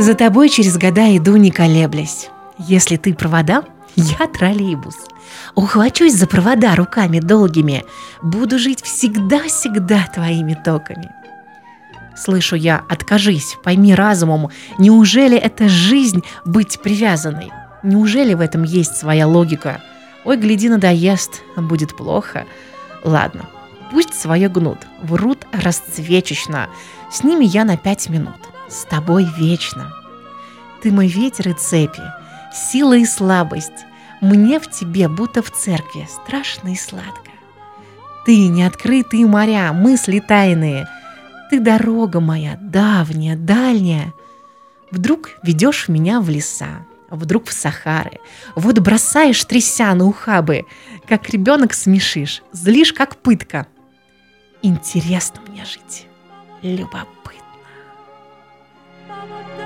За тобой через года иду, не колеблясь. Если ты провода, я троллейбус. Ухвачусь за провода руками долгими, буду жить всегда-всегда твоими токами. Слышу я: откажись, пойми разумом, неужели это жизнь быть привязанной? Неужели в этом есть своя логика? Ой, гляди, надоест, будет плохо. Ладно, пусть свое гнут, врут расцвечечно, с ними я на 5 минут, с тобой вечно. Ты мой ветер и цепи, сила и слабость, мне в тебе, будто в церкви, страшно и сладко. Ты неоткрытые моря, мысли тайные, ты дорога моя, давняя, дальняя. Вдруг ведешь меня в леса, вдруг в Сахары, вот бросаешь, тряся на ухабы, как ребенок смешишь, злишь, как пытка. Интересно мне жить, любопытно.